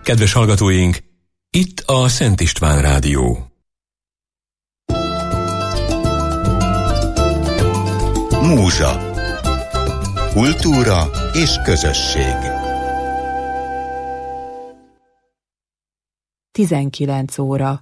Kedves hallgatóink, itt a Szent István Rádió. Múzsa. Kultúra és közösség. 19 óra.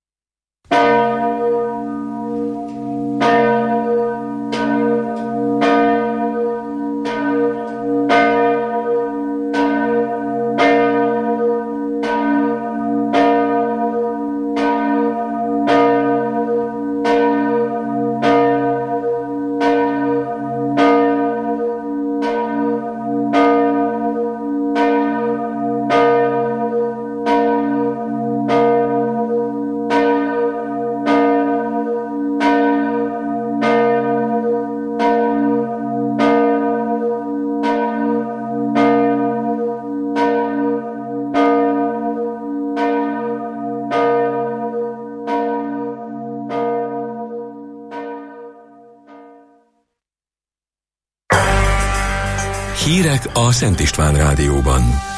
Hírek a Szent István Rádióban.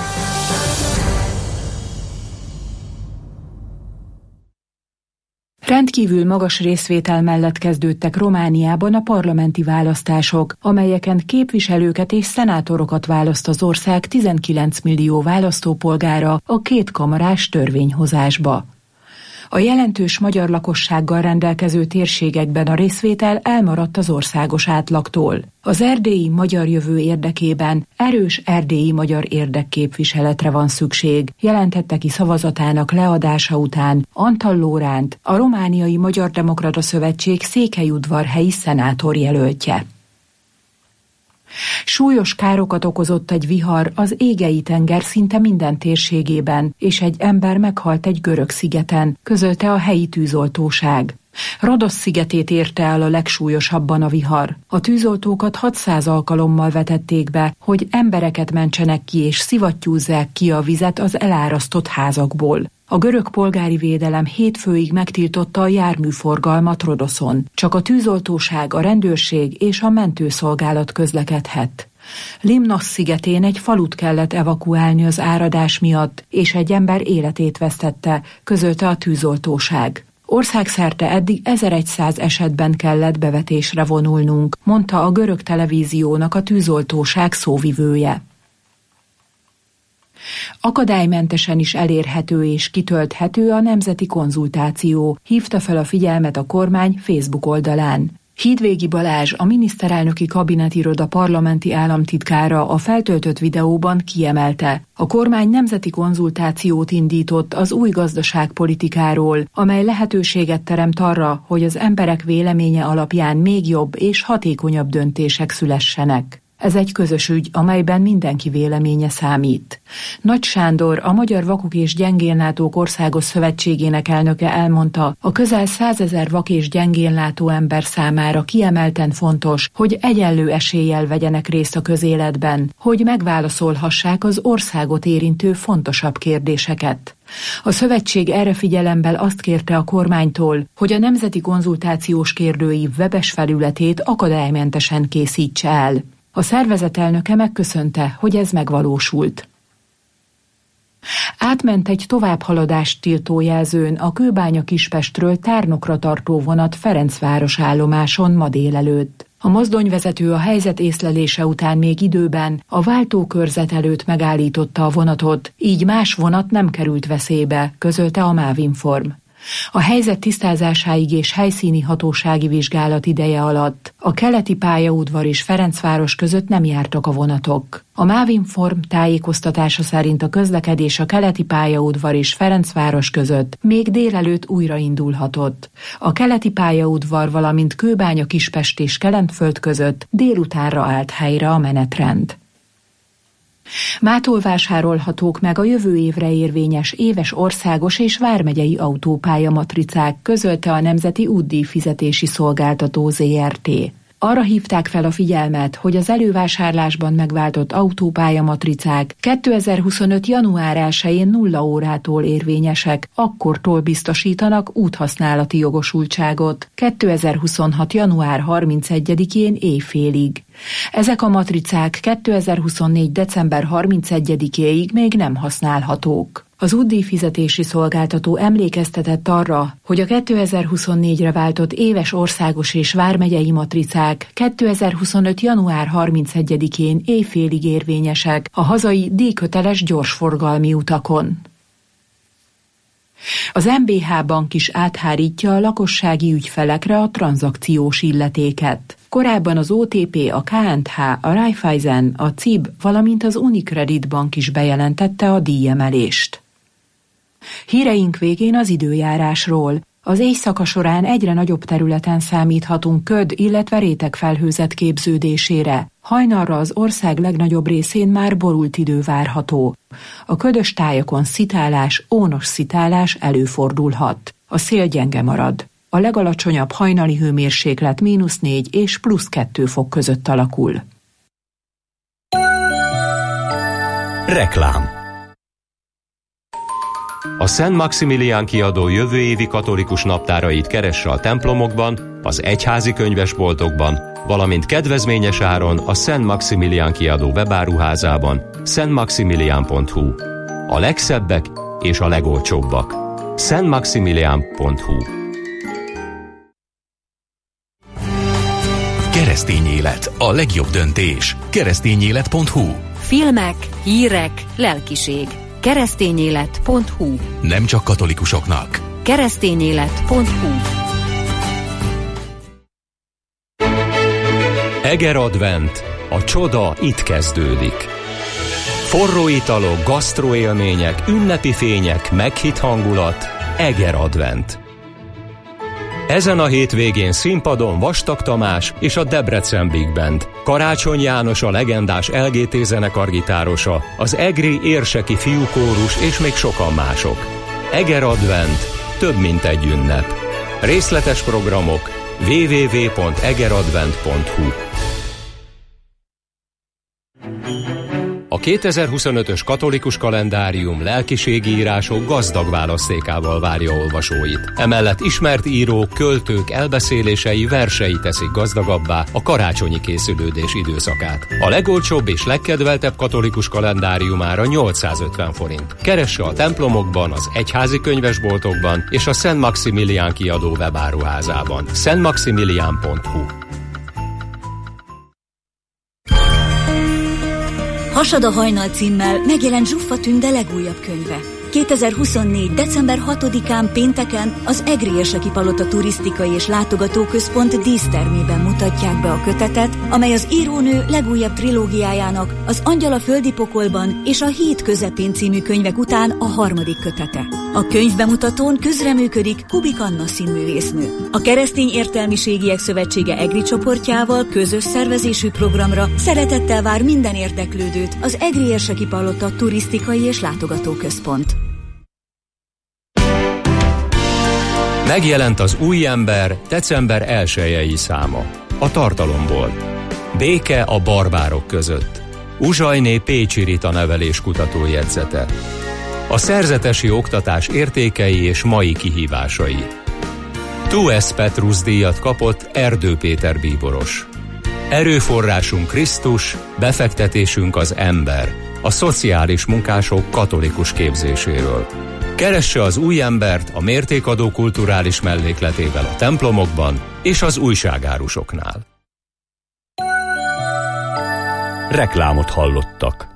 Rendkívül magas részvétel mellett kezdődtek Romániában a parlamenti választások, amelyeken képviselőket és szenátorokat választ az ország 19 millió választópolgára a kétkamarás törvényhozásba. A jelentős magyar lakossággal rendelkező térségekben a részvétel elmaradt az országos átlagtól. Az erdélyi magyar jövő érdekében erős erdélyi magyar érdekképviseletre van szükség, jelentette ki szavazatának leadása után Antal Lóránt, a Romániai Magyar Demokrata Szövetség székelyudvarhelyi szenátor jelöltje. Súlyos károkat okozott egy vihar az Égei-tenger szinte minden térségében, és egy ember meghalt egy görög szigeten, közölte a helyi tűzoltóság. Rodosz szigetét érte el a legsúlyosabban a vihar. A tűzoltókat 600 alkalommal vetették be, hogy embereket mentsenek ki és szivattyúzzák ki a vizet az elárasztott házakból. A görög polgári védelem hétfőig megtiltotta a járműforgalmat Rodoszon. Csak a tűzoltóság, a rendőrség és a mentőszolgálat közlekedhet. Limnos szigetén egy falut kellett evakuálni az áradás miatt, és egy ember életét vesztette, közölte a tűzoltóság. Országszerte eddig 1100 esetben kellett bevetésre vonulnunk, mondta a görög televíziónak a tűzoltóság szóvivője. Akadálymentesen is elérhető és kitölthető a nemzeti konzultáció, hívta fel a figyelmet a kormány Facebook oldalán. Hídvégi Balázs, a miniszterelnöki kabinetiroda parlamenti államtitkára a feltöltött videóban kiemelte: a kormány nemzeti konzultációt indított az új gazdaságpolitikáról, amely lehetőséget teremt arra, hogy az emberek véleménye alapján még jobb és hatékonyabb döntések szülessenek. Ez egy közös ügy, amelyben mindenki véleménye számít. Nagy Sándor, a Magyar Vakok és Gyengénlátók Országos Szövetségének elnöke elmondta, a közel 100 000 vak és gyengénlátó ember számára kiemelten fontos, hogy egyenlő eséllyel vegyenek részt a közéletben, hogy megválaszolhassák az országot érintő fontosabb kérdéseket. A szövetség erre figyelemmel azt kérte a kormánytól, hogy a Nemzeti Konzultációs Kérdőív webes felületét akadálymentesen készítse el. A szervezet elnöke megköszönte, hogy ez megvalósult. Átment egy továbbhaladást tiltó jelzőn a Kőbánya-Kispestről Tárnokra tartó vonat Ferencváros állomáson ma délelőtt. A mozdonyvezető a helyzet észlelése után még időben a váltókörzet előtt megállította a vonatot, így más vonat nem került veszélybe, közölte a MÁV-Inform. A helyzet tisztázásáig és helyszíni hatósági vizsgálat ideje alatt a keleti pályaudvar és Ferencváros között nem jártak a vonatok. A MÁV-Inform tájékoztatása szerint a közlekedés a keleti pályaudvar és Ferencváros között még délelőtt újraindulhatott. A keleti pályaudvar, valamint Kőbánya-Kispest és Kelenföld között délutánra állt helyre a menetrend. Mától vásárolhatók meg a jövő évre érvényes éves országos és vármegyei autópálya matricák, közölte a Nemzeti Útdíjfizetési Szolgáltató Zrt. Arra hívták fel a figyelmet, hogy az elővásárlásban megváltott autópályamatricák 2025. január 1-én 0 órától érvényesek, akkortól biztosítanak úthasználati jogosultságot, 2026. január 31-én éjfélig. Ezek a matricák 2024. december 31-éig még nem használhatók. Az útdíjfizetési szolgáltató emlékeztetett arra, hogy a 2024-re váltott éves országos és vármegyei matricák 2025. január 31-én éjfélig érvényesek a hazai díjköteles gyorsforgalmi utakon. Az MBH Bank is áthárítja a lakossági ügyfelekre a tranzakciós illetéket. Korábban az OTP, a K&H, a Raiffeisen, a CIB, valamint az Unicredit Bank is bejelentette a díjemelést. Híreink végén az időjárásról. Az éjszaka során egyre nagyobb területen számíthatunk köd, illetve rétegfelhőzet képződésére. Hajnalra az ország legnagyobb részén már borult idő várható. A ködös tájakon szitálás, ónos szitálás előfordulhat. A szél gyenge marad. A legalacsonyabb hajnali hőmérséklet -4 és +2 fok között alakul. Reklám. A Szent Maximilián kiadó jövő évi katolikus naptárait keresse a templomokban, az egyházi könyvesboltokban, valamint kedvezményes áron a Szent Maximilián kiadó webáruházában, szentmaximilián.hu. A legszebbek és a legolcsóbbak. szentmaximilián.hu. Keresztény élet, a legjobb döntés. keresztényélet.hu. Filmek, hírek, lelkiség. keresztényélet.hu. Nem csak katolikusoknak. keresztényélet.hu. Eger Advent. A csoda itt kezdődik. Forró italok, gasztroélmények, ünnepi fények, meghitt hangulat. Eger Advent. Ezen a hétvégén színpadon Vastag Tamás és a Debrecen Big Band, Karácsony János a legendás LGT zenekargitárosa, az egri érseki fiúkórus és még sokan mások. Eger Advent, több mint egy ünnep. Részletes programok www.egeradvent.hu. A 2025-ös katolikus kalendárium lelkiségi írások gazdag választékával várja olvasóit. Emellett ismert írók, költők elbeszélései, versei teszik gazdagabbá a karácsonyi készülődés időszakát. A legolcsóbb és legkedveltebb katolikus kalendáriumára 850 forint. Keresse a templomokban, az egyházi könyvesboltokban és a Szent Maximilián kiadó webáruházában. szentmaximilián.hu. Hasad a hajnal címmel megjelent Zsuffa Tünde legújabb könyve. 2024. december 6-án pénteken az Egri Érseki Palota Turisztikai és Látogatóközpont dísztermében mutatják be a kötetet, amely az írónő legújabb trilógiájának, az Angyal a földi pokolban és a Híd közepén című könyvek után a harmadik kötete. A könyvbemutatón közreműködik Kubik Anna színművésznő. A Keresztény Értelmiségiek Szövetsége Egri csoportjával közös szervezésű programra szeretettel vár minden érdeklődőt az Egri Érseki Palota Turisztikai és Látogatóközpont. Megjelent az Új ember december 1-i száma. A tartalomból. Béke a barbárok között. Uzsajné Pécsi Rita nevelés kutatójegyzete. A szerzetesi oktatás értékei és mai kihívásai. Tues Petrus díjat kapott Erdő Péter bíboros. Erőforrásunk Krisztus, befektetésünk az ember. A szociális munkások katolikus képzéséről. Keresse az Új embert a mértékadó kulturális mellékletével a templomokban és az újságárusoknál. Reklámot hallottak.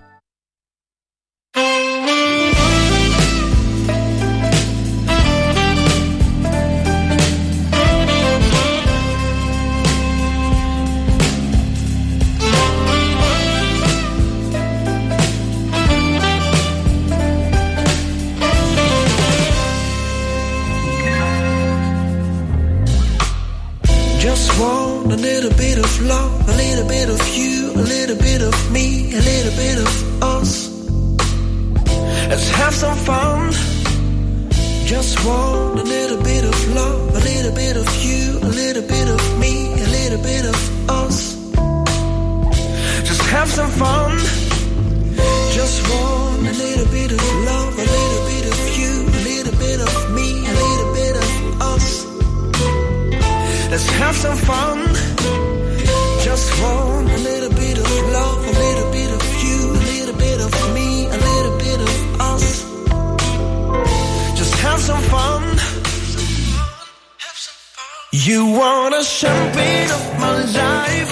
Want a little bit of love, a little bit of you, a little bit of me, a little bit of us. Let's have some fun. Just want a little bit of love, a little bit of you, a little bit of me, a little bit of us. Just have some fun. Just want a little bit of love, a little bit of you, a little bit of me, a little bit of us. Let's have some fun. Just want a little bit of love, a little bit of you, a little bit of me, a little bit of us. You want a champagne of my life.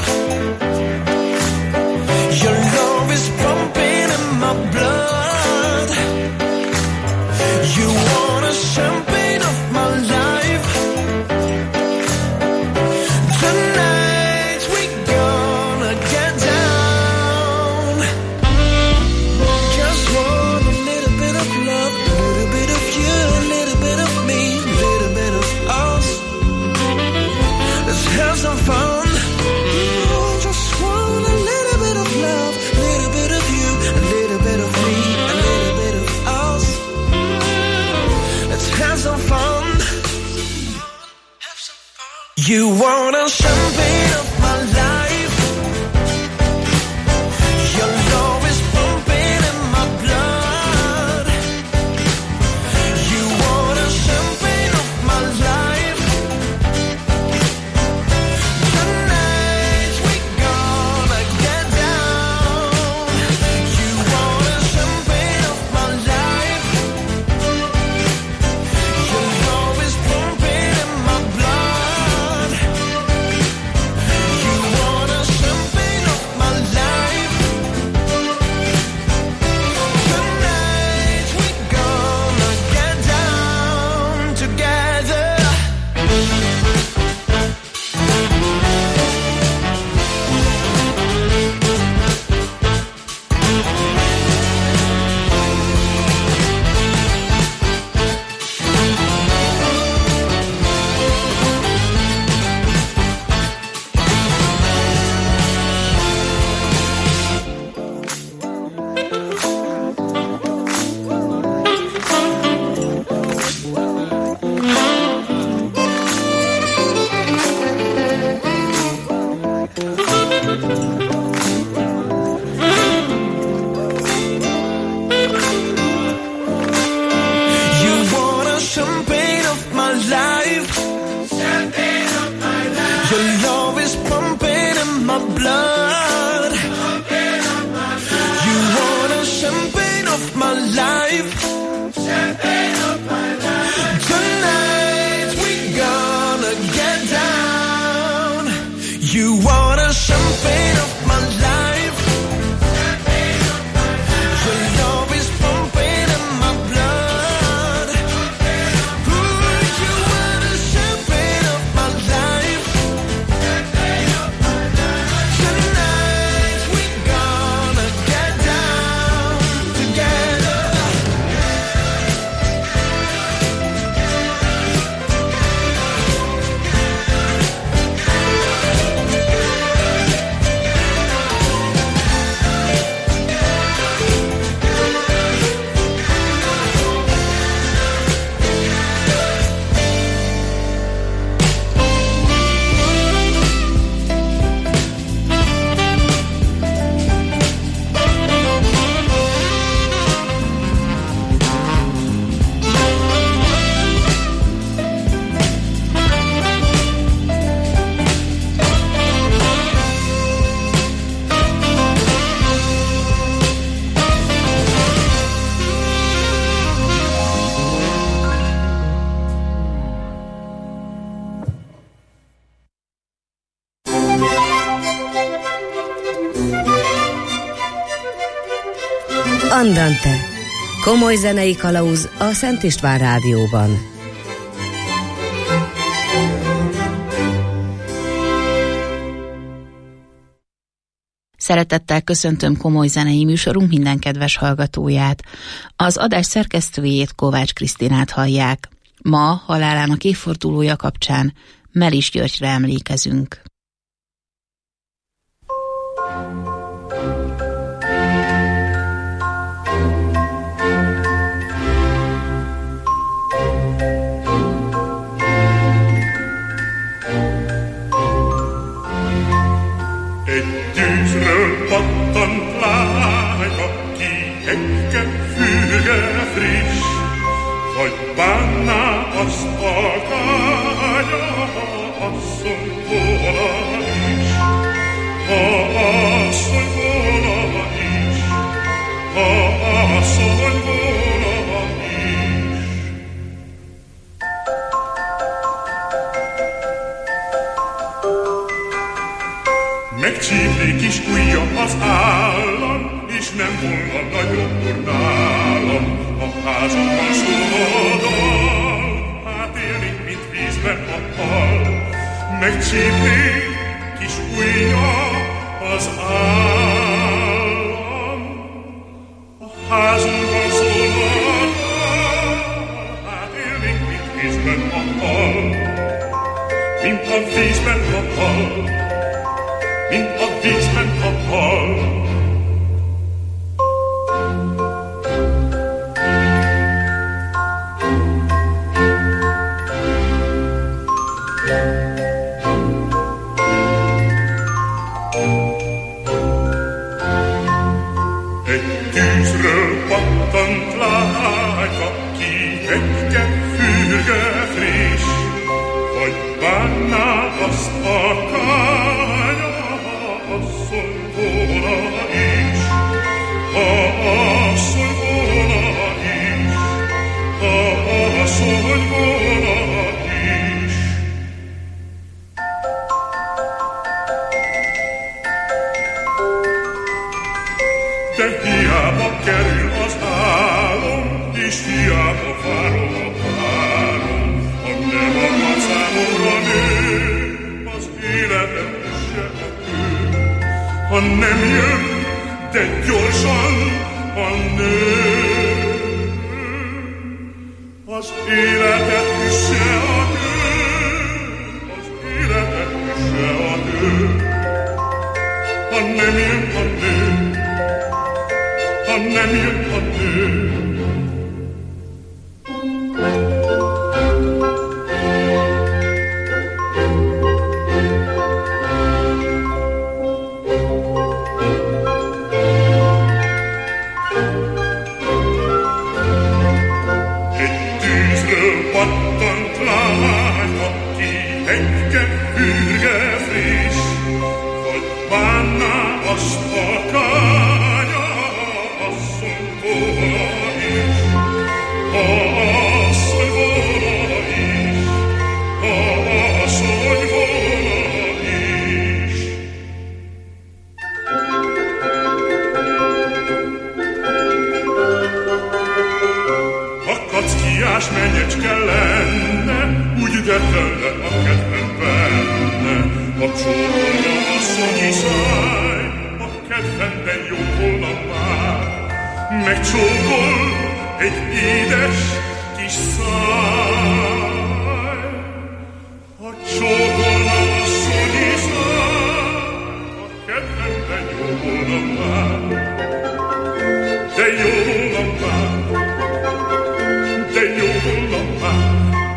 Your love is pumping in my blood. You want a champagne of my life. Tonight we gonna get down. Just want a little bit of love, a little bit of you, a little bit of me, a little bit of us. Let's have some fun. Just want a little bit of love, a little bit of you, a little bit of me, a little bit of us. Let's have some fun. You want a champagne of my life. Your love is pumping in my blood. You want a champagne of my life. Tonight we gonna get down. You want a champagne of my life. Your love is pumping in my blood. You want a champagne of my life. Tonight we gonna get down together. You want a champagne of my life. Champagne of my life. Your love is pumping in my blood. You want a champagne of my life. Champagne of my life. Tonight we gonna get down. You want a champagne of my life. Champagne of my life. Your love is pumping in my blood. Ooh, you want a champagne of my life. Champagne of my life. Tonight we gonna get down together. Andante. Komoly zenei kalauz a Szent István Rádióban. Szeretettel köszöntöm komoly zenei műsorunk minden kedves hallgatóját. Az adás szerkesztőjét, Kovács Krisztinát hallják. Ma halálának évfordulója kapcsán Melis Györgyre emlékezünk. Tűzről pattant lága ki, egy fürge friss, vagy bánná azt alkája, ha asszony volna is. Ha asszony volna is, ha asszony volna is. nem volna nagyobb úr nálam, a házamban szóló dal. Hát élnék, mint vízben a hal, megcsípnék kis ujja az állam. A házunkban szóló dal, hát élnék, mint vízben a hal, mint a vízben a hal, mint a vízben a hal. Pattant lájka, kihegyke, fürge, friss, vagy bánná azt a kánya, ha asszony volna is, ha asszony volna is, ha asszony volna is. De hiába kerül az álom, és hiába várom a párom, ha nem akad számomra nő, az életem se a kő. Ha nem jön, de gyorsan a nő, az életet üsse a nő, az életet üsse a nő. Ha nem jön a nő, ha nem jön a nő. Egy tűzről pattant lány, aki hegyke, hürge, friss, vagy bánná azt a kánya, asszony volna is, ha asszony volna is, ha asszony volna is. Ha kackiás menyecske lenne, úgy detelne a kedvem benne, a csókolna asszonyi száj, a kedvemben jó volna már. Megcsókol egy édes kis száj, ha csókolna asszonyi száj, a kedvemben jó volna már. De jó volna már, de jó volna már.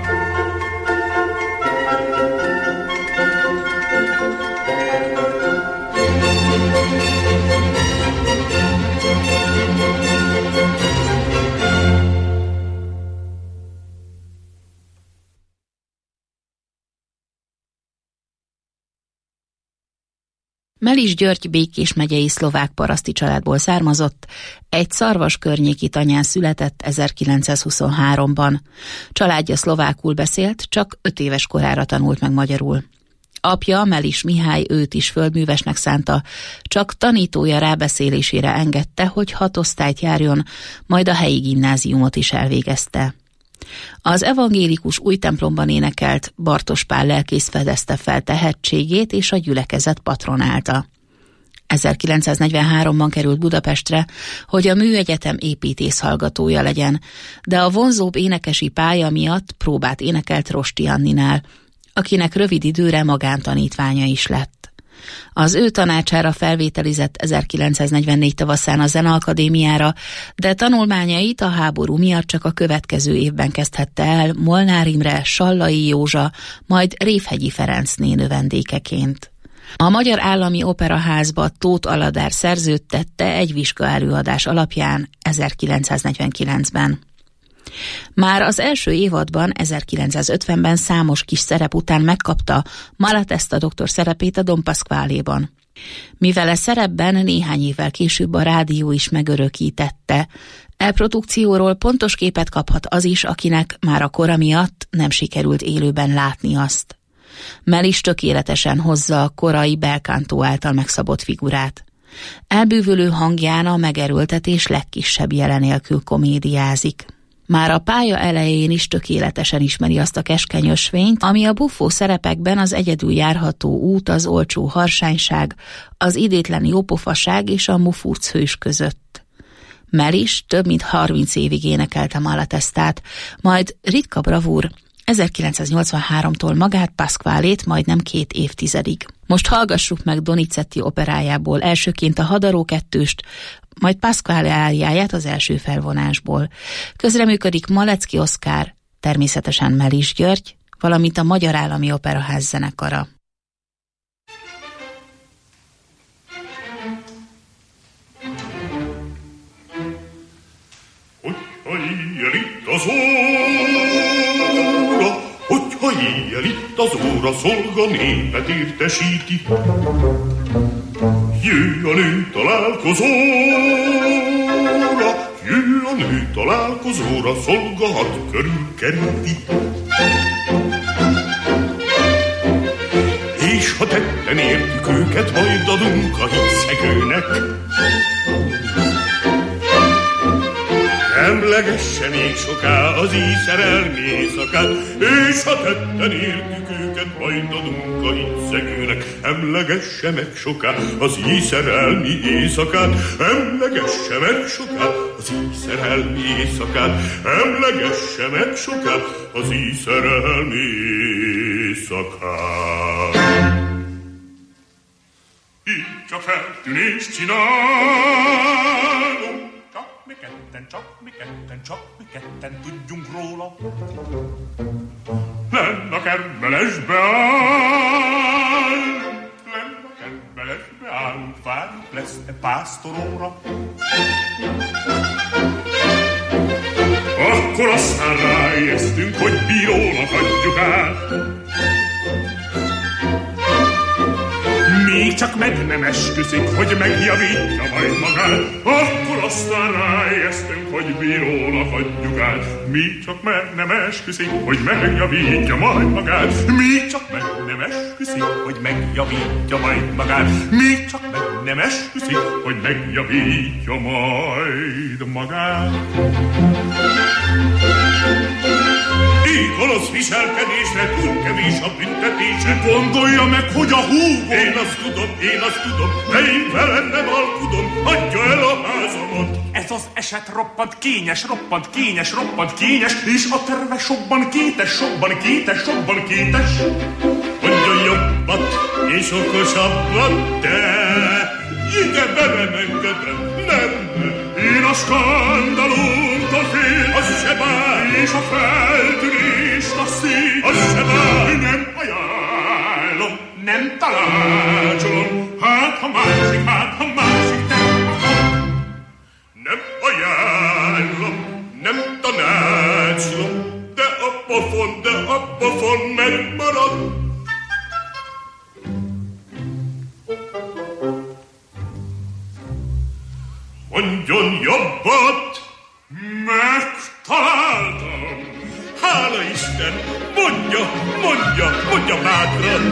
Melis György Békés megyei szlovák paraszti családból származott, egy Szarvas környéki tanyán született 1923-ban. Családja szlovákul beszélt, csak 5 éves korára tanult meg magyarul. Apja, Melis Mihály őt is földművesnek szánta, csak tanítója rábeszélésére engedte, hogy 6 osztályt járjon, majd a helyi gimnáziumot is elvégezte. Az evangélikus új templomban énekelt, Bartos Pál lelkész fedezte fel tehetségét és a gyülekezet patronálta. 1943-ban került Budapestre, hogy a Műegyetem építész hallgatója legyen, de a vonzóbb énekesi pálya miatt próbát énekelt Rosti Anninál, akinek rövid időre magántanítványa is lett. Az ő tanácsára felvételizett 1944 tavaszán a Zeneakadémiára, de tanulmányait a háború miatt csak a következő évben kezdhette el Molnár Imre, Sallai Józsa, majd Révhegyi Ferencné növendékeként. A Magyar Állami Operaházba Tóth Aladár szerződtette egy vizsgaelőadás alapján 1949-ben. Már az első évadban, 1950-ben számos kis szerep után megkapta Malatesta doktor szerepét a Don Pasquale-ban. Mivel a szerepben néhány évvel később a rádió is megörökítette, produkcióról pontos képet kaphat az is, akinek már a kora miatt nem sikerült élőben látni azt. Melis tökéletesen hozza a korai bel canto által megszabott figurát. Elbűvölő hangján a megerőltetés legkisebb jele nélkül komédiázik. Már a pálya elején is tökéletesen ismeri azt a keskeny ösvényt, ami a buffó szerepekben az egyedül járható út, az olcsó harsányság, az idétlen jópofaság és a mufurc hős között. Melis több mint 30 évig énekelte Malatestát, majd ritka bravúr 1983-tól magát, Pasqualét majdnem 2 évtizedig. Most hallgassuk meg Donizetti operájából elsőként a Hadaró kettőst, majd Pasquale áriáját az első felvonásból. Közreműködik Malecki Oszkár, természetesen Melis György, valamint a Magyar Állami Operaház zenekara. Hogyha éjjel itt az óra, hogyha éjjel itt az óra, szolga népet értesíti. Jő a nő találkozóra, jő a nő találkozóra, szolga 6 körül keríti. És ha tetten értjük őket, majd adunk a hitszegőnek. Emlegesse még soká az ízszerelmi éjszakát, és ha tetten értjük őket, majd adunk a hitszegőnek. Emlegesse meg soká az ízszerelmi éjszakát, emlegesse meg soká az ízszerelmi éjszakát, emlegesse meg soká az ízszerelmi éjszakát. Így csak feltűnést csinálunk, csak mi ketten tudjunk róla. Lenn a kertbelesbe állunk, várjuk lesz-e pásztoróra. Akkor aztán ráijesztünk, hogy bírónak adjuk át. Még csak meg nem esküszik, hogy megjavítja majd magát, akkor aztán ráijesztünk, hogy bírónak adjuk át. Még csak meg nem esküszik, hogy megjavítja majd magát. Még csak meg nem esküszik, hogy megjavítja majd magát. Még csak meg nem esküszik, hogy megjavítja majd magát. Így gonosz viselkedésre túl kevés a büntetése. Gondolja meg, hogy a húgom. Én azt tudom, de én velem nem alkudom. Hagyja el a házamat. Ez az eset roppant kényes, és a terve sokban kétes. Mondja jobbat és okosabbat, de ide belemengedem, nem. Én a skandalumtól fél, az se bár, és a feltűnést a szép, az se bár. Nem ajánlom, nem tanácsolom, hát ha másik, nem ajánlom, nem tanácsolom, de a pofon megmarad. Mondjon jobbat, megtaláltam. Hála Isten, mondja bátran.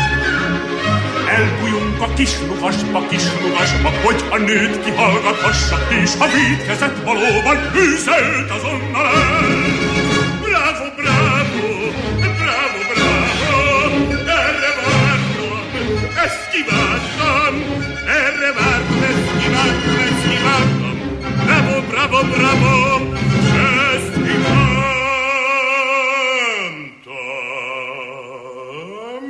Elbújunk a kis ruhasba, hogy a nőt kihallgathassa, és ha vétkezett valóban, hűzze őt azonnal el. Bravo, erre vártam, ezt kívántam, erre vártam, ezt kívántam. Bravo, ezt kívántam.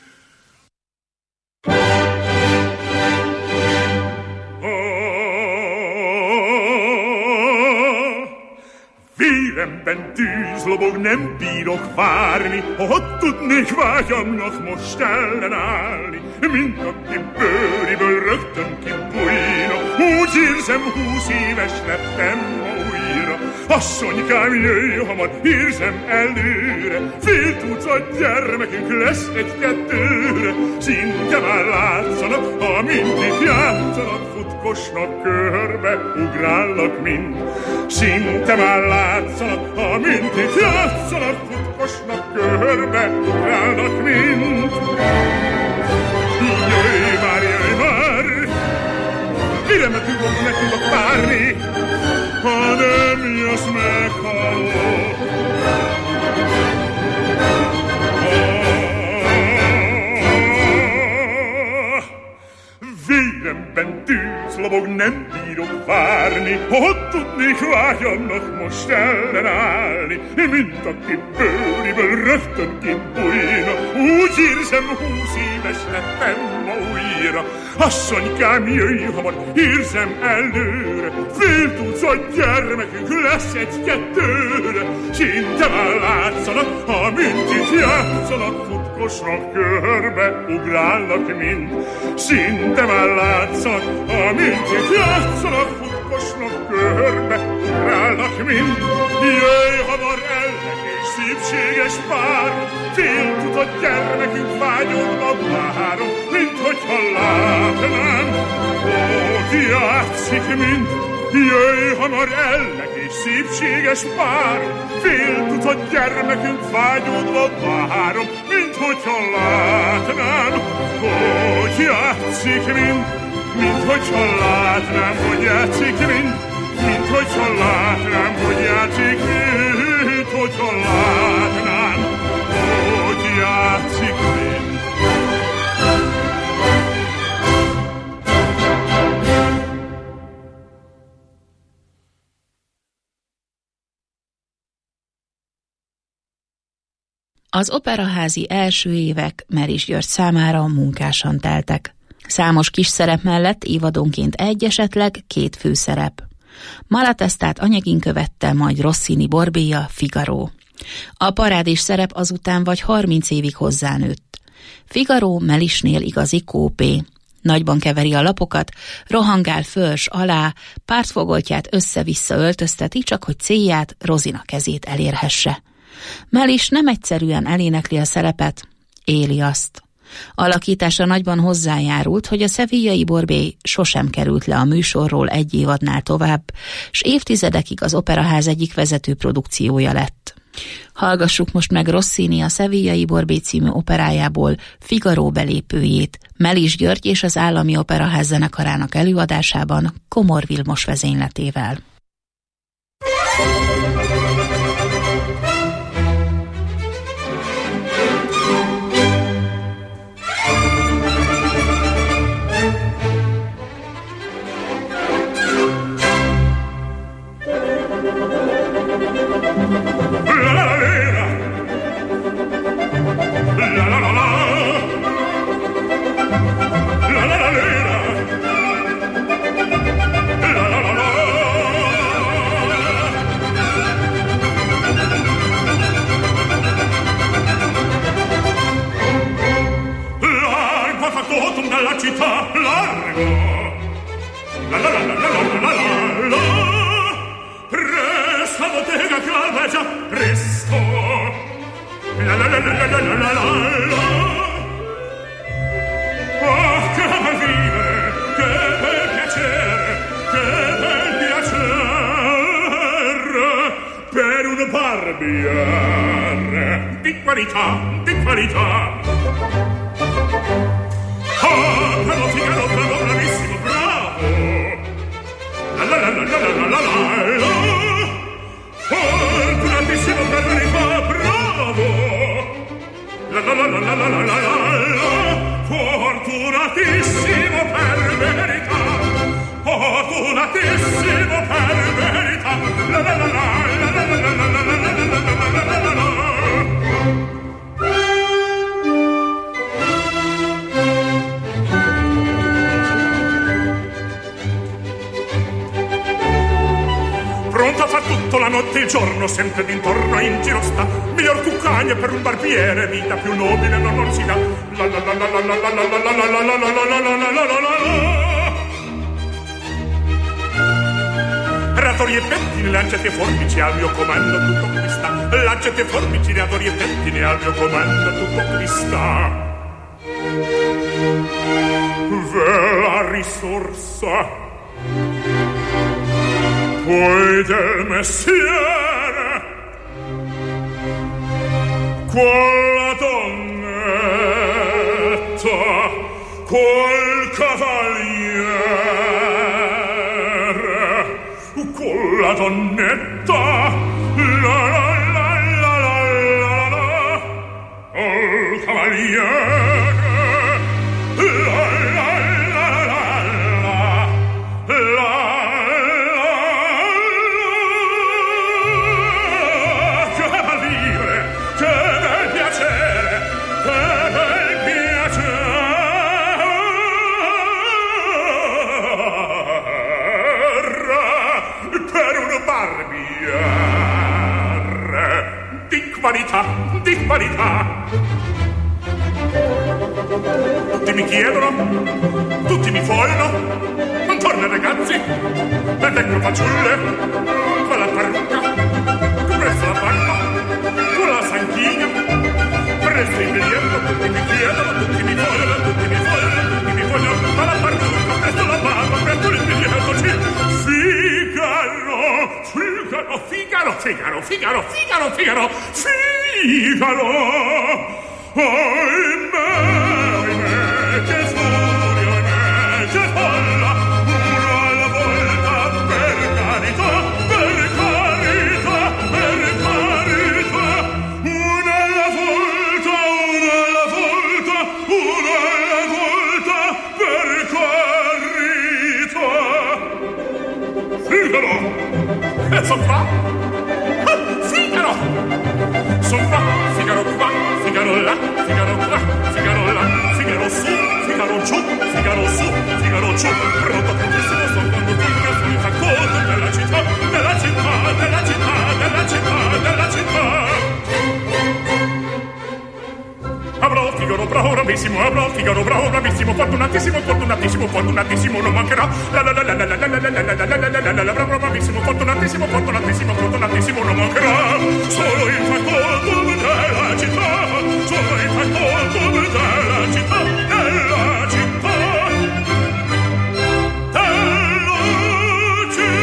Véremben tűz lobog, nem bírok várni, ha ott tudnék vágyamnak most ellenállni, mint aki bőriből rögtön kibújna. Úgy érzem, 20 éves lettem újra. Asszonykám, jöjj hamar, érzem előre, fél tucat gyermekünk lesz 1-2-re. Szinte már látszanak, amint itt játszanak, futkosnak körbe, ugrálnak mind. Szinte már látszanak, amint itt játszanak, futkosnak körbe, ugrálnak mind. Jöjj már, Remet tudok, meg tudok várni, ha nem jössz, meghalok. Véremben tűz lobog, nem bírok várni, hogy tudnék vágyamnak most ellenállni, mint aki bőriből rögtön kibújna. Úgy érzem, 20 éves lettem ma újra. Asszonykám, jöjj hamar, érzem előre, fél tucat gyermekünk lesz egy-kettőre. Szinte már látszanak, amint itt játszanak, futkosnak körbe, ugrálnak mind. Szinte már látszanak, amint itt játszanak, futkosnak körbe, ugrálnak mind. Jöjj hamar el, és szépséges párom, fél tucat gyermekünk vágyódva várom, mint hogyha látnám, ott játszik mind. Jöjj hamar el, és szépséges párom, fél tucat gyermekünk vágyódva várom, mint hogyha látnám, hogy játszik mind. Mint hogyha látnám, hogy játszik mind. Mint hogyha látnám, hogy játszik mind. Mint hogyha látnám, hogy játszik mind. Az operaházi első évek Meris György számára munkásan teltek. Számos kis szerep mellett évadonként egy, esetleg 2 főszerep. Malatestát anyagin követte, majd Rossini Borbéja, Figaro. A parádés szerep azután vagy 30 évig hozzánőtt. Figaro Melisnél igazi kópé. Nagyban keveri a lapokat, rohangál föls alá, pártfogoltját össze-vissza öltözteti, csak hogy célját, Rozina kezét elérhesse. Melis nem egyszerűen elénekli a szerepet, éli azt. Alakítása nagyban hozzájárult, hogy a sevillai Borbé sosem került le a műsorról egy évadnál tovább, s évtizedekig az Operaház egyik vezető produkciója lett. Hallgassuk most meg Rossini a Sevillai Borbé című operájából Figaro belépőjét, Melis György és az Állami Operaház zenekarának előadásában Komor Vilmos vezényletével. Dalla città largo la la la la la la la la presto bottega calma già presto la la la la la la la la la oh che bel vivere che bel piacere per un barbiere di qualità bravo Figaro, bravo, bravissimo, bravo. La la la la la la la la la. Fortunatissimo per verità, bravo. La la la la la la la la la. Fortunatissimo per verità. Fortunatissimo per verità. La la la la la la la la la la la la la la. Pronto a far tutto la notte e il giorno, sempre d'intorno in giro sta. Miglior cuccagna per un barbiere, vita più nobile non si dà. La la la la la la la la la la la la la la la la la la la. Ratori e pettine, lancette e forbici al mio comando tutto qui sta. Lancette e forbici, ratori e pettine al mio comando tutto qui sta. Vera risorsa poi del mestiere, quella donnetta, quel cavaliere donnetta, la la la la la la la, oh cavaliere, la la la la la, la che bel vivere, che bel piacere, che bel piacere, per un barbiere di qualità. Tutti mi chiedono, tutti mi vogliono, non torna ragazzi, ed ecco fanciulle, con la parrucca, presso la barba, con la sanchina, presso il biglietto, tutti mi chiedono, tutti mi vogliono, tutti mi vogliono, tutti mi vogliono, con la parrucca, presso la barba, presso il biglietto, Figaro, ahimè, che furia, che folla, uno alla volta, per carità, uno alla volta, per carità. Figaro, e son qua. Figaro qua, Figaro là, Figaro qua, Figaro là, Figaro su, Figaro giù, Figaro su, Figaro giù, pronto prontissimo son quando figlio sono in accordo della città, della città, della città, della città, della città. Avrò Figaro bravo bravissimo, avrò Figaro bravo bravissimo, fortunatissimo, fortunatissimo, fortunatissimo, non mancherà. La la la la la la la la la la la la bravo bravissimo, fortunatissimo, fortunatissimo, fortunatissimo, non mancherà. Solo il faccolto della città, solo il faccolto della città, della città, della città.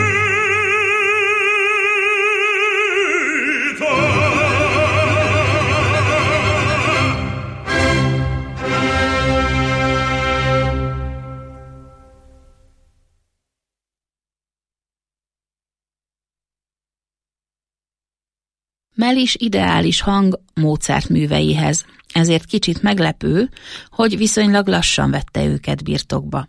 Melis ideális hang Mozart műveihez, ezért kicsit meglepő, hogy viszonylag lassan vette őket birtokba.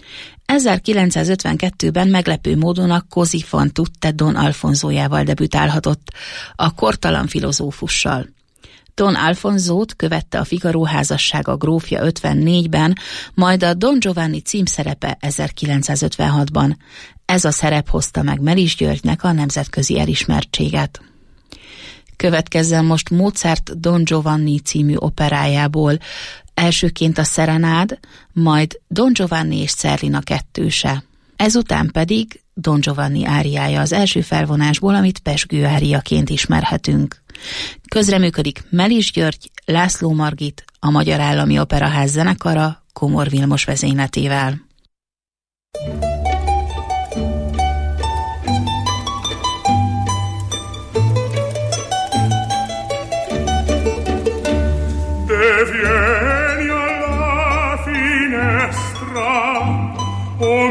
1952-ben meglepő módon a Così fan tutte Don Alfonsójával debütálhatott, a kortalan filozófussal. Don Alfonsót követte a Figaro házassága grófja 54-ben, majd a Don Giovanni címszerepe 1956-ban. Ez a szerep hozta meg Melis Györgynek a nemzetközi elismertséget. Következzen most Mozart Don Giovanni című operájából, elsőként a Serenád, majd Don Giovanni és Zerlina kettőse. Ezután pedig Don Giovanni áriája az első felvonásból, amit pezsgő áriaként ismerhetünk. Közreműködik Melis György, László Margit, a Magyar Állami Operaház zenekara Komor Vilmos vezényletével. Vieni alla finestra, oh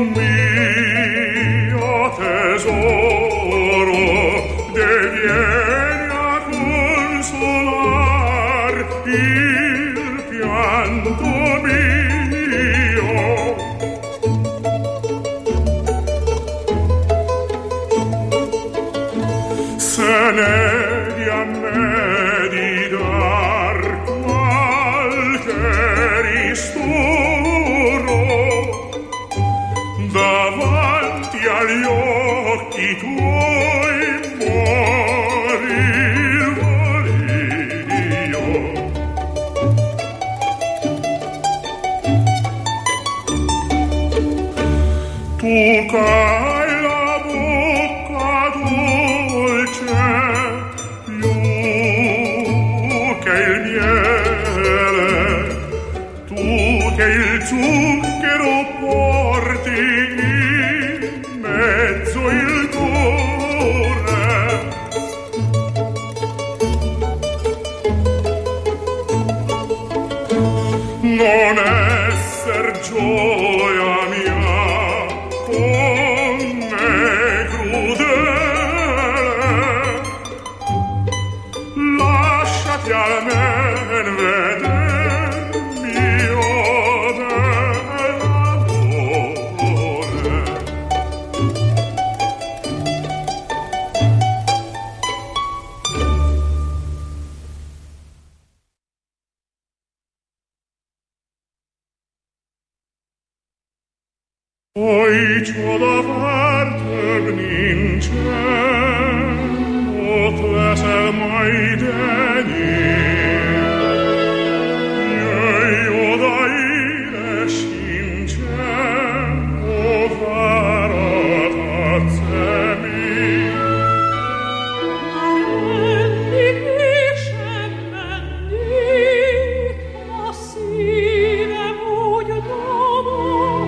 mio tesoro, vieni a consolar il pianto mio. Se neghi a me di dar davanti agli occhi tuoi morir voglio. Tu c'hai la bocca dolce più che il miele, tu che il zucchero porti in mezzo il cuore. Non esser gioia mia come crudele. Oly csoda vár több nincsen, ott leszel majd enyém. Jöjj oda, éles sincsen, ó várat adsz még. Már mennék, mégsem mennék, a szívem úgy domog.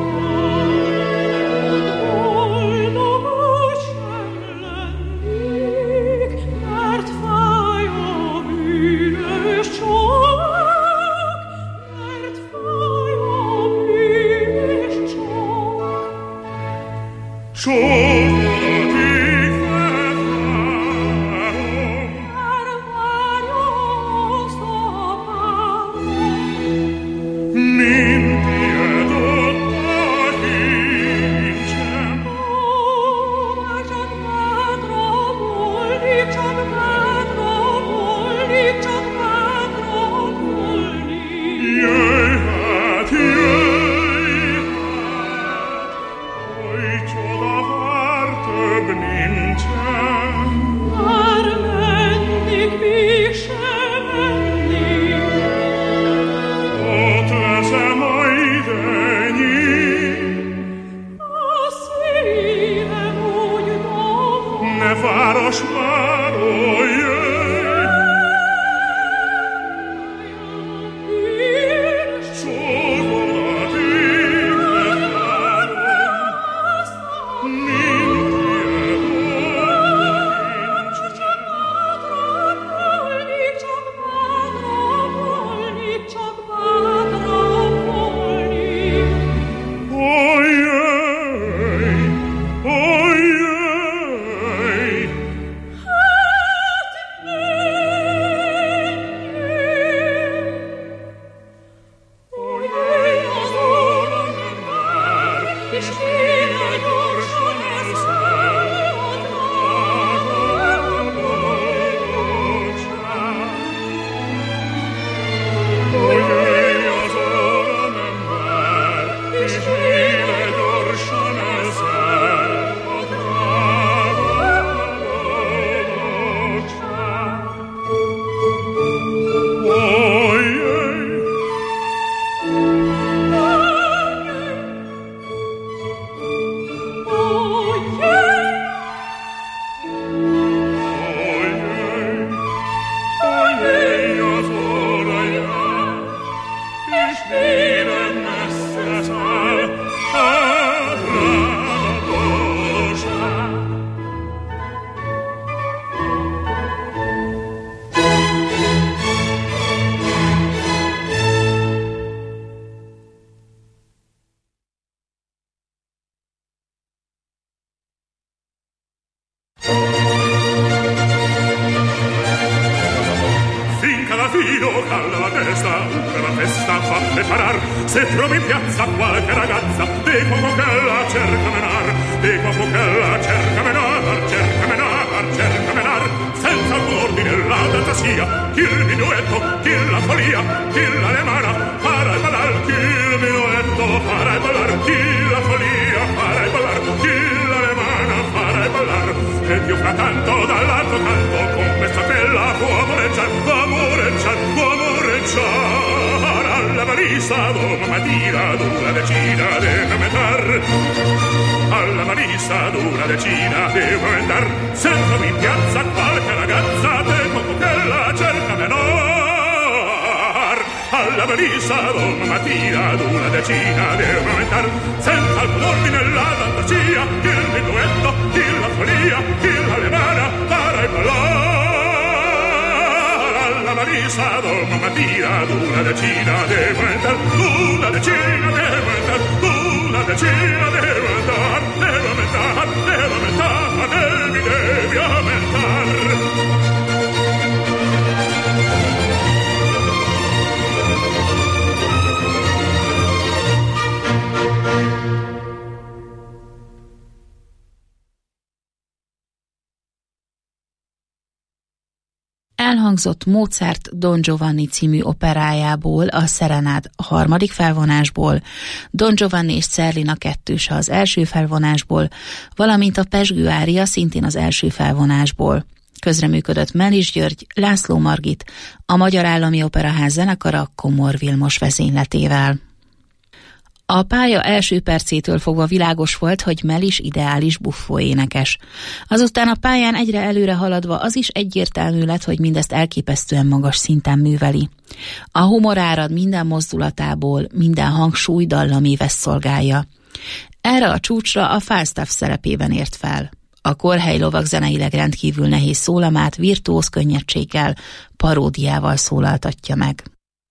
elhangzott Mozart Don Giovanni című operájából, a Serenád a harmadik felvonásból, Don Giovanni és Cerlina kettőse az első felvonásból, valamint a Pezsgő ária szintén az első felvonásból. Közreműködött Melis György, László Margit, a Magyar Állami Operaház zenekara Komor Vilmos vezényletével. A pálya első percétől fogva világos volt, hogy Melis ideális buffó énekes. Azután a pályán egyre előre haladva az is egyértelmű lett, hogy mindezt elképesztően magas szinten műveli. A humor árad minden mozdulatából, minden hangsúly dallaméves szolgálja. Erre a csúcsra a Falstaff szerepében ért fel. A Korhely lovag zeneileg rendkívül nehéz szólamát virtuóz könnyedséggel, paródiával szólaltatja meg.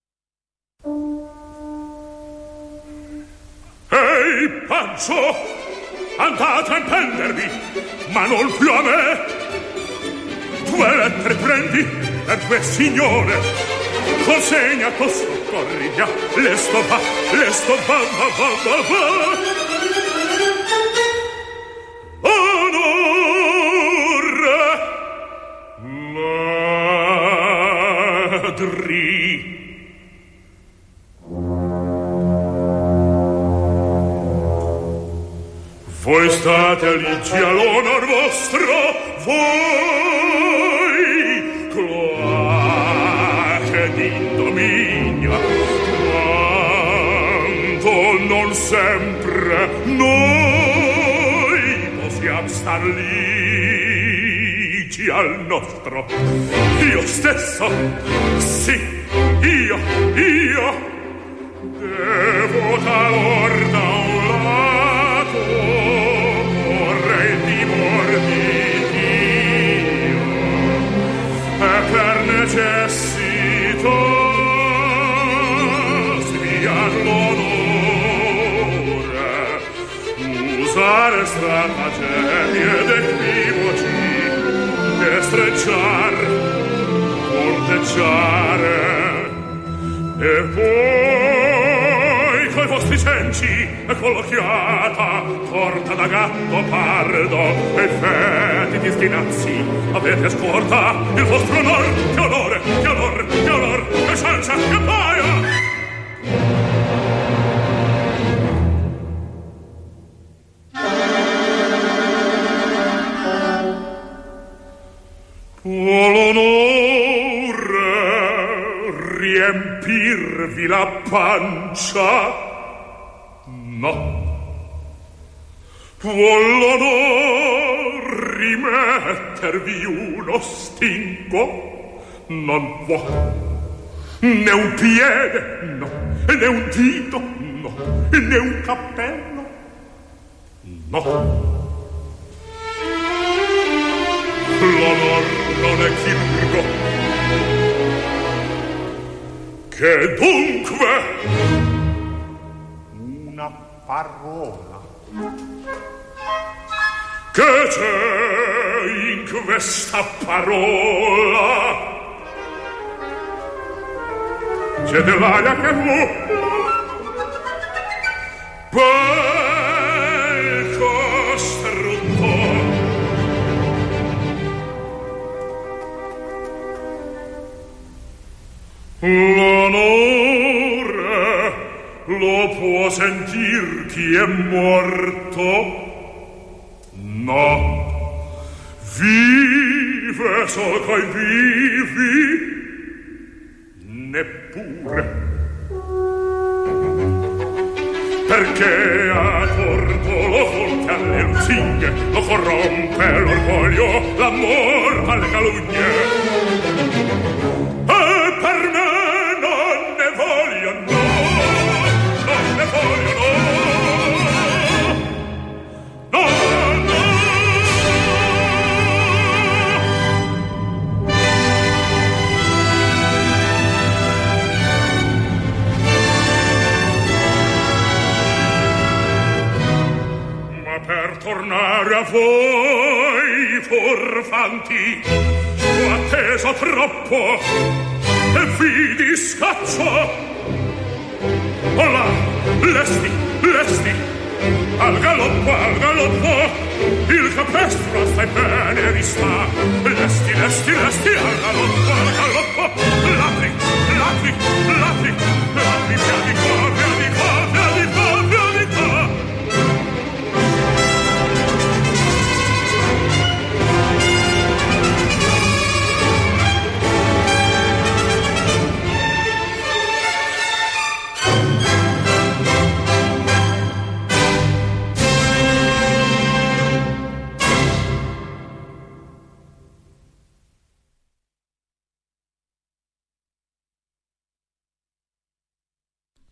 Ehi, pazzo! Andate a prendervi, ma non più a me! 2 lettere prendi per 2 signore. Consegna tosto, corri via, le sto va, va, va, va, va. Onore, ladri. Voi state ligi all'onor vostro, voi, cloache d'indominio, quando non sempre noi possiamo star ligi al nostro. Io stesso, sì, io, devo talor da un lato per necessità sviar l'onore, usare stratagemie ed equivoci, destreggiar, corteggiare, e poi coi vostri cenci e collochiata, torta da gatto pardo e fetidi stinazzi, avete scorta il vostro onor, che onore, che onor, che onor, che scienza, che paia! Può l'onore riempirvi la pancia? No. Può l'onor rimettervi uno stinco? Non può. Né un piede? No. Né un dito? No. Né un cappello? No. L'onor non è chirurgo. Che dunque? Una parola. Che c'è in questa parola? C'è dell'aria che bel costrutto. L'onore lo può sentir chi è morto? No. Vive sol coi vivi? Neppure. Perché a torto lo volta alle lusinghe, lo corrompe l'orgoglio, l'amor alle calunnie. E per me non ne voglio, no, non ne voglio, no, no, no. Ma per tornare a voi, furfanti, ho atteso troppo e vidi scaccio. Olà, lesti, lesti, al galoppo, il capestro stai bene rista. Lesti, lesti, lesti, al galoppo,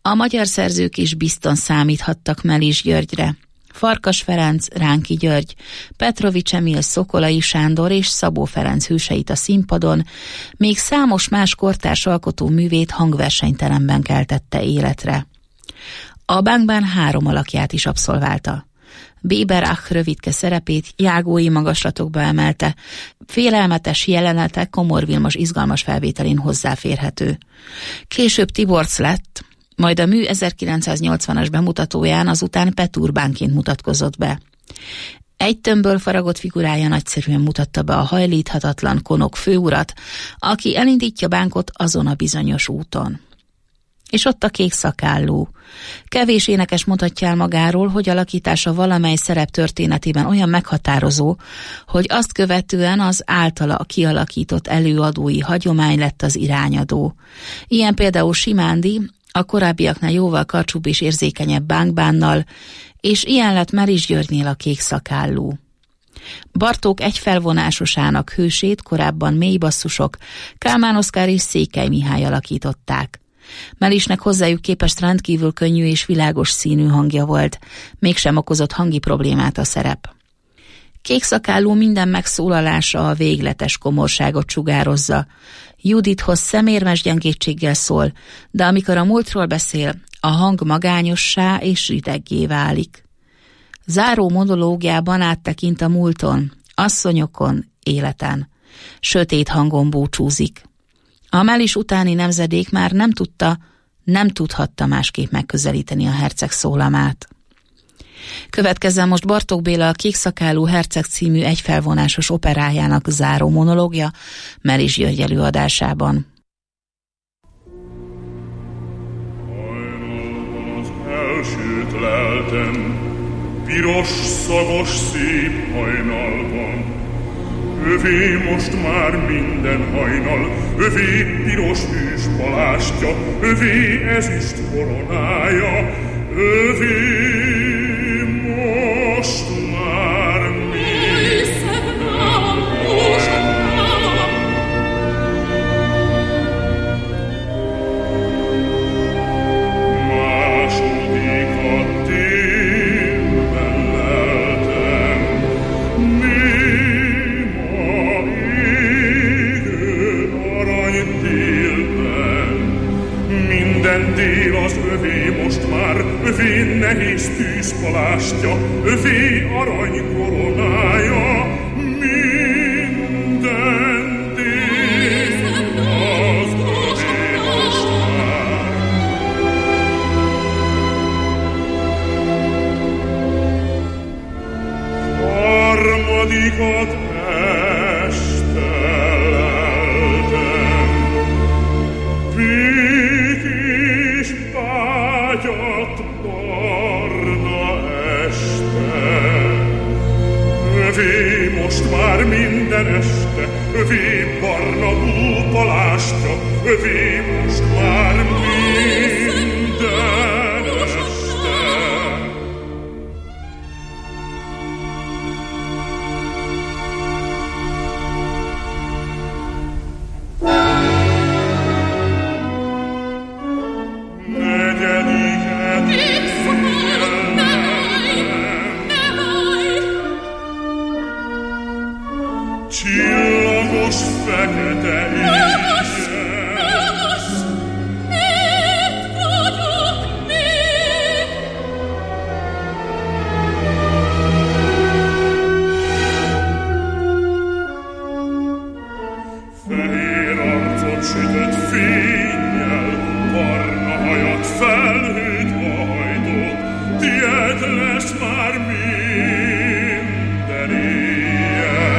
A magyar szerzők is bizton számíthattak Melis Györgyre. Farkas Ferenc, Ránki György, Petrovics Emil, Szokolai Sándor és Szabó Ferenc hőseit a színpadon, még számos más kortárs alkotó művét hangversenyteremben keltette életre. A Bánkbán 3 alakját is abszolválta. Béber Ach rövidke szerepét jágói magaslatokba emelte, félelmetes jelenete Komor Vilmos izgalmas felvételén hozzáférhető. Később Tiborcs lett, majd a mű 1980-as bemutatóján azután Peturbánként mutatkozott be. Egy tömbből faragott figurája nagyszerűen mutatta be a hajlíthatatlan Konok főurat, aki elindítja Bánkot azon a bizonyos úton. És ott a kék szakállú. Kevés énekes mondhatja el magáról, hogy alakítása valamely szerep történetében olyan meghatározó, hogy azt követően az általa kialakított előadói hagyomány lett az irányadó. Ilyen például Simándi, a korábbiaknál jóval karcsúbb és érzékenyebb Bánkbánnal, és ilyen lett Melis Györgynél a kék szakállú. Bartók egyfelvonásosának hősét korábban mélybasszusok, Kálmán Oszkár és Székely Mihály alakították. Melisnek hozzájuk képest rendkívül könnyű és világos színű hangja volt, mégsem okozott hangi problémát a szerep. Kékszakállú minden megszólalása a végletes komorságot sugározza. Judithoz szemérmes gyengétséggel szól, de amikor a múltról beszél, a hang magányossá és rideggé válik. Záró monológiában áttekint a múlton, asszonyokon, életen. Sötét hangon búcsúzik. A Melis utáni nemzedék már nem tudhatta másképp megközelíteni a herceg szólamát. Következzen most Bartók Béla a Kékszakálú herceg című egyfelvonásos operájának záró monológia Melis György előadásában. Hajnalban az elsőt leltem, piros, szagos, szép hajnalban. Övé most már minden hajnal, övé piros hűs palástja, övé ezüst koronája, övé most már másodikat térben leltem, néma égő aranytélben. Minden tél az övé most már, övé nehéz tűzpalástja, övé arany koronája, minden tél az övé most már. Harmadikat este leltem, békés bágyat barna este. Övé most már minden este, övé barna búpalástja, övé most már minden este. Csillagos fekete éjjel. Fehér arcot sütött fénnyel, barna hajat felhőt hajtott, tied lesz már minden éjjel.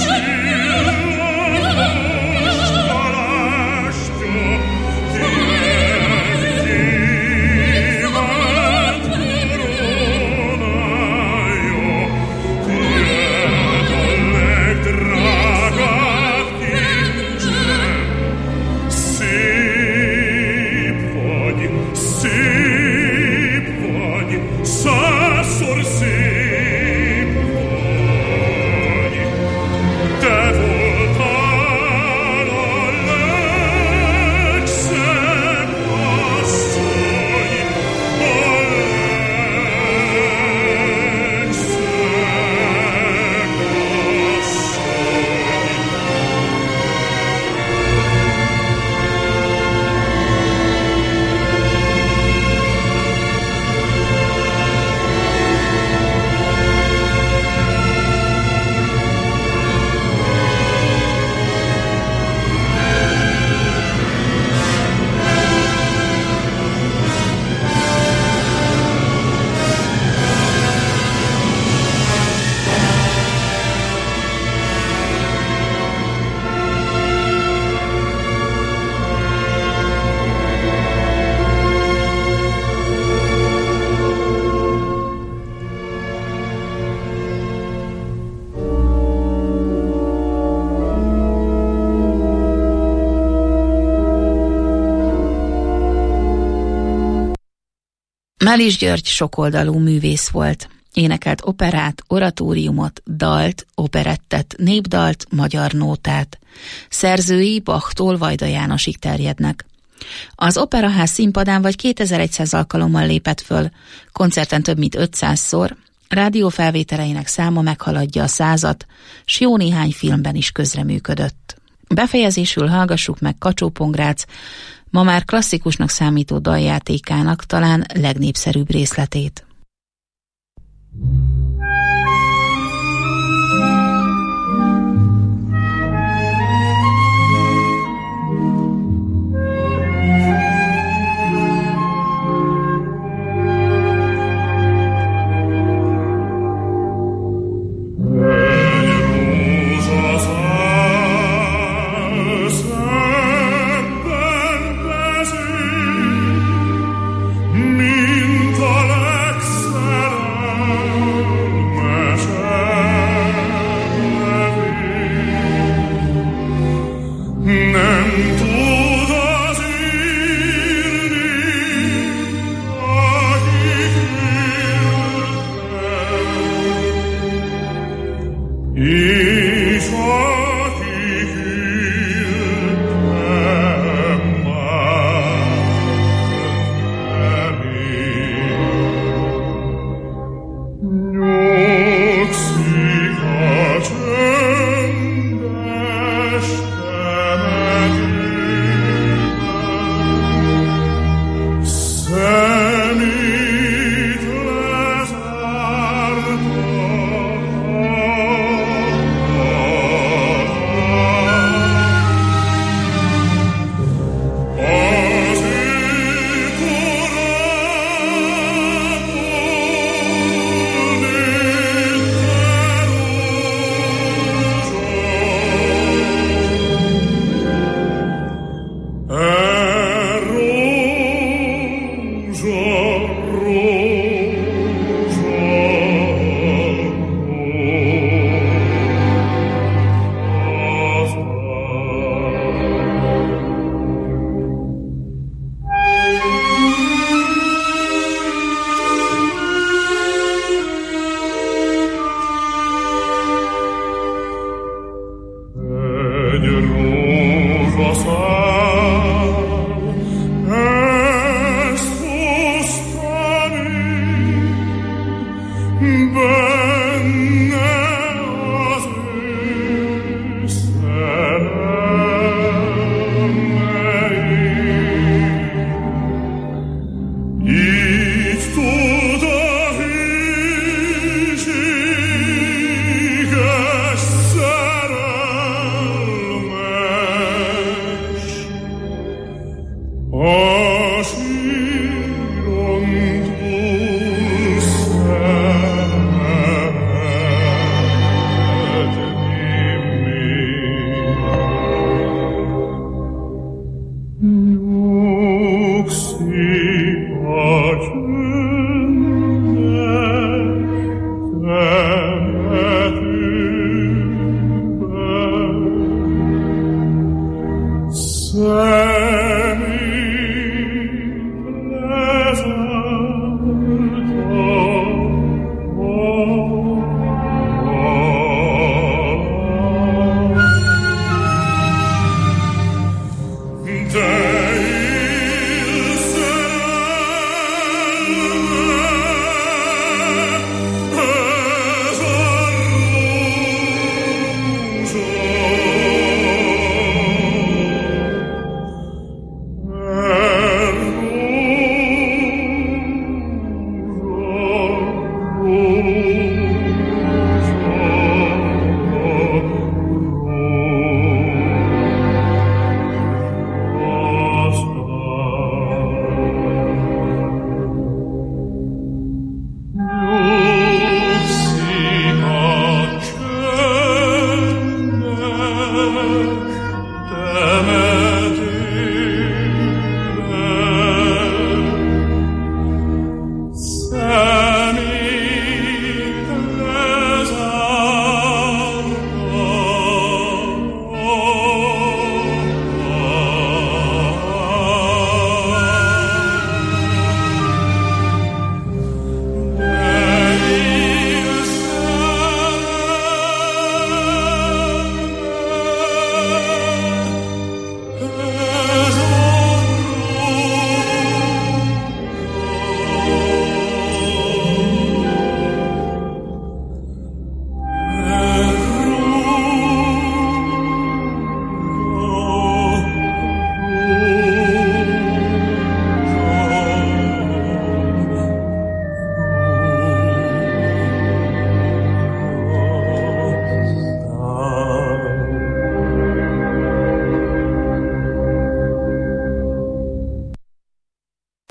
Csillagos palástja, Melis György sokoldalú művész volt. Énekelt operát, oratóriumot, dalt, operettet, népdalt, magyar nótát. Szerzői Bachtól Vajda Jánosig terjednek. Az Operaház színpadán vagy 2100 alkalommal lépett föl, koncerten több mint 500-szor, rádiófelvételeinek száma meghaladja a 100-at, s jó néhány filmben is közreműködött. Befejezésül hallgassuk meg Kacsó-Pongrác, ma már klasszikusnak számító daljátékának talán legnépszerűbb részletét.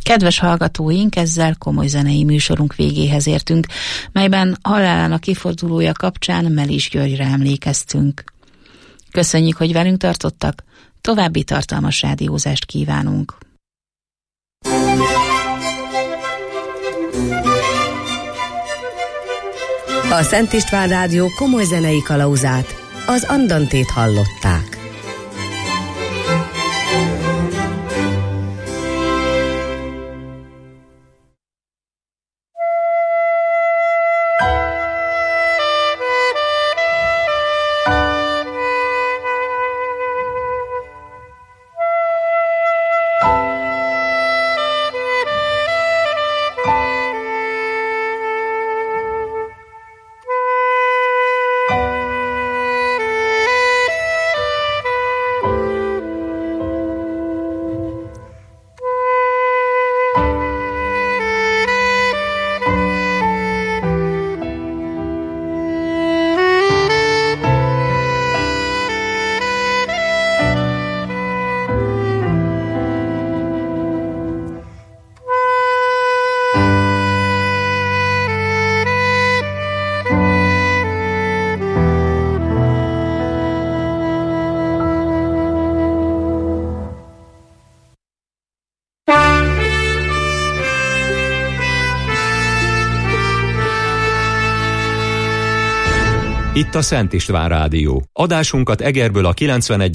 Kedves hallgatóink, ezzel komoly zenei műsorunk végéhez értünk, melyben halálának évfordulója kapcsán Melis Györgyre emlékeztünk. Köszönjük, hogy velünk tartottak, további tartalmas rádiózást kívánunk. A Szent István Rádió komoly zenei kalauzát, az Andantét hallották. Itt a Szent István Rádió. Adásunkat Egerből a 91